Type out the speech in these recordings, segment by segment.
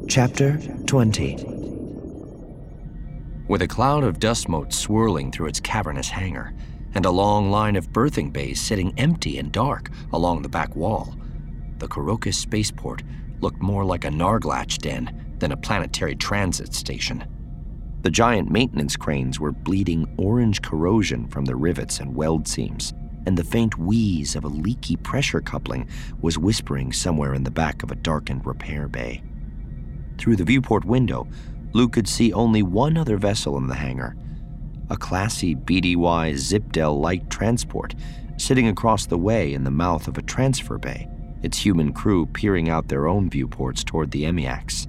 Chapter 20. With a cloud of dust motes swirling through its cavernous hangar, and a long line of berthing bays sitting empty and dark along the back wall, the Korokus spaceport looked more like a Narglatch den than a planetary transit station. The giant maintenance cranes were bleeding orange corrosion from the rivets and weld seams, and the faint wheeze of a leaky pressure coupling was whispering somewhere in the back of a darkened repair bay. Through the viewport window, Luke could see only one other vessel in the hangar, a classy BDY Zipdel light transport sitting across the way in the mouth of a transfer bay, its human crew peering out their own viewports toward the EMIACs.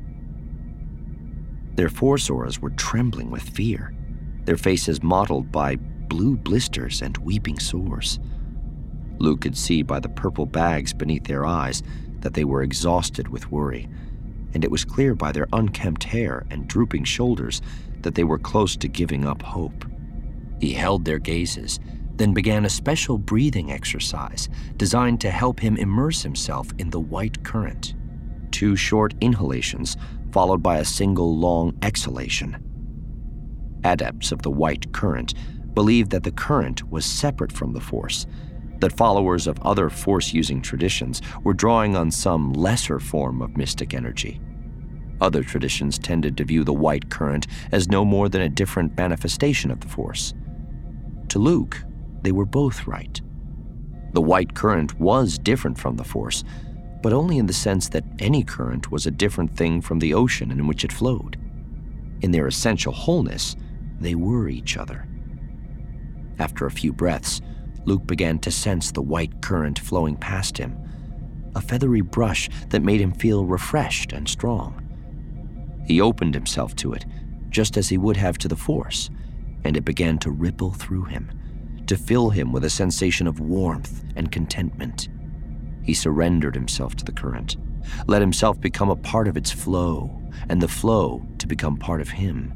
Their force auras were trembling with fear, their faces mottled by blue blisters and weeping sores. Luke could see by the purple bags beneath their eyes that they were exhausted with worry, and it was clear by their unkempt hair and drooping shoulders that they were close to giving up hope. He held their gazes, then began a special breathing exercise designed to help him immerse himself in the white current. 2 short inhalations, followed by a single long exhalation. Adepts of the white current believed that the current was separate from the Force, that followers of other Force-using traditions were drawing on some lesser form of mystic energy. Other traditions tended to view the white current as no more than a different manifestation of the Force. To Luke, they were both right. The white current was different from the Force, but only in the sense that any current was a different thing from the ocean in which it flowed. In their essential wholeness, they were each other. After a few breaths, Luke began to sense the white current flowing past him, a feathery brush that made him feel refreshed and strong. He opened himself to it, just as he would have to the Force, and it began to ripple through him, to fill him with a sensation of warmth and contentment. He surrendered himself to the current, let himself become a part of its flow, and the flow to become part of him.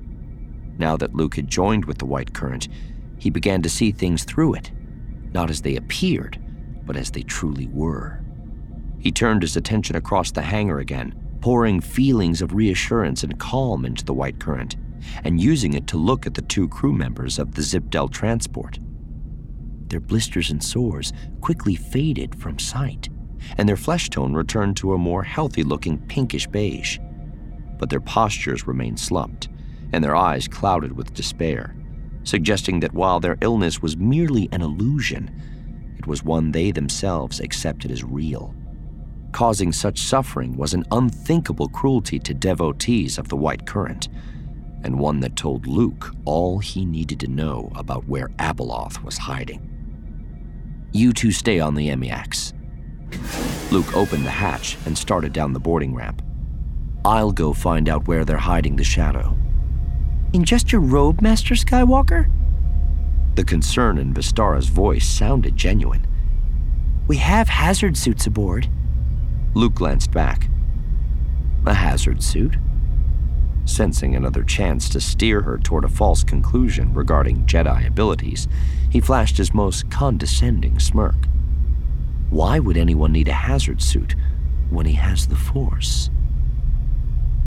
Now that Luke had joined with the white current, he began to see things through it, not as they appeared, but as they truly were. He turned his attention across the hangar again, pouring feelings of reassurance and calm into the white current, and using it to look at the 2 crew members of the Zipdel transport. Their blisters and sores quickly faded from sight, and their flesh tone returned to a more healthy-looking pinkish beige. But their postures remained slumped, and their eyes clouded with despair, suggesting that while their illness was merely an illusion, it was one they themselves accepted as real. Causing such suffering was an unthinkable cruelty to devotees of the white current, and one that told Luke all he needed to know about where Abeloth was hiding. "You 2 stay on the EMIACs." Luke opened the hatch and started down the boarding ramp. "I'll go find out where they're hiding the Shadow." "In just your robe, Master Skywalker?" The concern in Vistara's voice sounded genuine. "We have hazard suits aboard." Luke glanced back. "A hazard suit?" Sensing another chance to steer her toward a false conclusion regarding Jedi abilities, he flashed his most condescending smirk. Why would anyone need a hazard suit when he has the Force?